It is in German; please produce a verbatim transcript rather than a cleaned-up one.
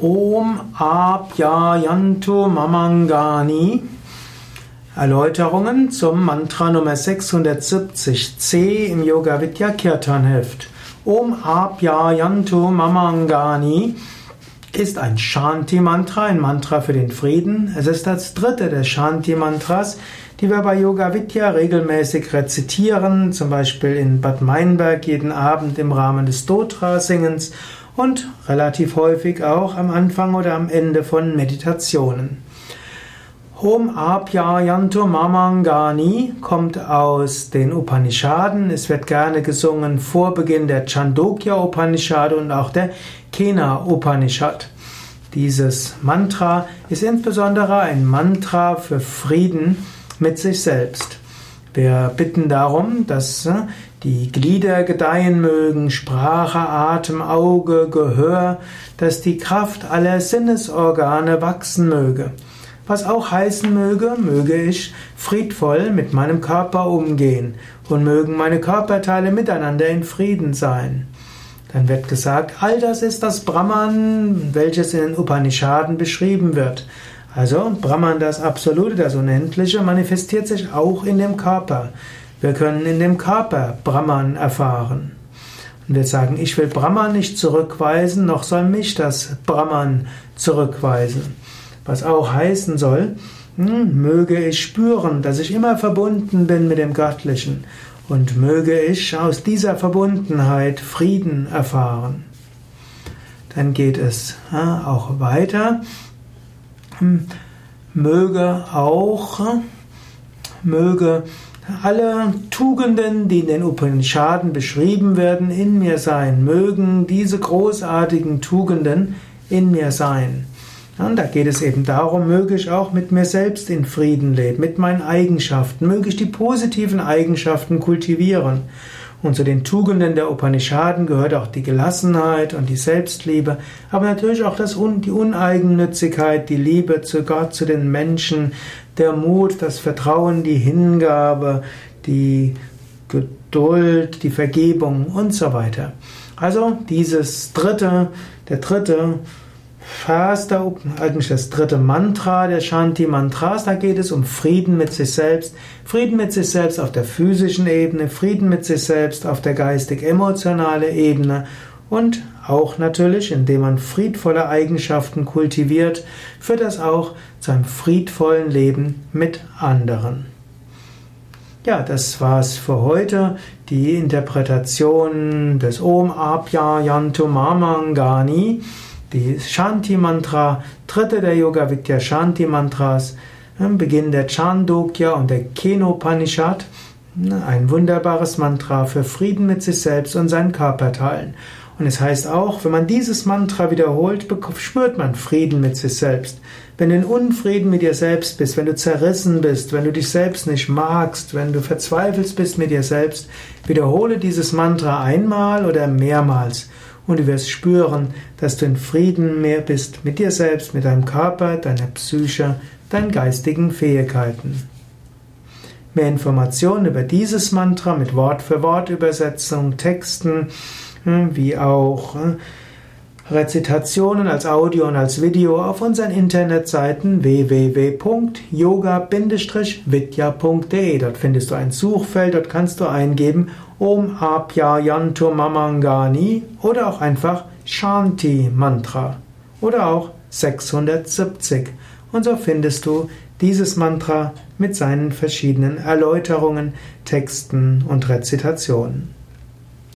Om Apyayantu Mamangani. Erläuterungen zum Mantra Nummer sechshundertsiebzig c im Yoga Vidya Kirtan Heft. Om Apyayantu Mamangani ist ein Shanti-Mantra, ein Mantra für den Frieden. Es ist das dritte der Shanti-Mantras, die wir bei Yoga Vidya regelmäßig rezitieren, zum Beispiel in Bad Meinberg jeden Abend im Rahmen des Stotra-Singens und relativ häufig auch am Anfang oder am Ende von Meditationen. Om Apyayantu Mamangani kommt aus den Upanishaden. Es wird gerne gesungen vor Beginn der Chandogya Upanishad und auch der Kena Upanishad. Dieses Mantra ist insbesondere ein Mantra für Frieden mit sich selbst. Wir bitten darum, dass die Glieder gedeihen mögen, Sprache, Atem, Auge, Gehör, dass die Kraft aller Sinnesorgane wachsen möge. Was auch heißen möge, möge ich friedvoll mit meinem Körper umgehen und mögen meine Körperteile miteinander in Frieden sein. Dann wird gesagt, all das ist das Brahman, welches in den Upanishaden beschrieben wird. Also Brahman, das Absolute, das Unendliche, manifestiert sich auch in dem Körper. Wir können in dem Körper Brahman erfahren. Und wir sagen, ich will Brahman nicht zurückweisen, noch soll mich das Brahman zurückweisen. Was auch heißen soll, hm, möge ich spüren, dass ich immer verbunden bin mit dem Göttlichen und möge ich aus dieser Verbundenheit Frieden erfahren. Dann geht es ja, auch weiter. Hm, möge auch, möge alle Tugenden, die in den Upanishaden beschrieben werden, in mir sein. Mögen diese großartigen Tugenden in mir sein. Und da geht es eben darum, möge ich auch mit mir selbst in Frieden leben, mit meinen Eigenschaften, möge ich die positiven Eigenschaften kultivieren. Und zu den Tugenden der Upanishaden gehört auch die Gelassenheit und die Selbstliebe, aber natürlich auch das, die Uneigennützigkeit, die Liebe zu Gott, zu den Menschen, der Mut, das Vertrauen, die Hingabe, die Geduld, die Vergebung und so weiter. Also dieses dritte, der dritte Vers, eigentlich das dritte Mantra der Shanti-Mantras, da geht es um Frieden mit sich selbst, Frieden mit sich selbst auf der physischen Ebene, Frieden mit sich selbst auf der geistig-emotionalen Ebene und auch natürlich, indem man friedvolle Eigenschaften kultiviert, führt das auch zu einem friedvollen Leben mit anderen. Ja, das war's für heute. Die Interpretation des Om Apyayantu Mamangani, die Shanti-Mantra, dritte der Yoga Vidya Shanti-Mantras, am Beginn der Chandogya und der Kenopanishad, ein wunderbares Mantra für Frieden mit sich selbst und seinen Körperteilen. Und es heißt auch, wenn man dieses Mantra wiederholt, spürt man Frieden mit sich selbst. Wenn du in Unfrieden mit dir selbst bist, wenn du zerrissen bist, wenn du dich selbst nicht magst, wenn du verzweifelst bist mit dir selbst, wiederhole dieses Mantra einmal oder mehrmals. Und du wirst spüren, dass du in Frieden mehr bist mit dir selbst, mit deinem Körper, deiner Psyche, deinen geistigen Fähigkeiten. Mehr Informationen über dieses Mantra mit Wort-für-Wort-Übersetzung, Texten, wie auch Rezitationen als Audio und als Video auf unseren Internetseiten w w w punkt yoga Bindestrich vidya punkt de. Dort findest du ein Suchfeld, dort kannst du eingeben Om Apyayantu Mamangani oder auch einfach Shanti Mantra oder auch sechshundertsiebzig. Und so findest du dieses Mantra mit seinen verschiedenen Erläuterungen, Texten und Rezitationen.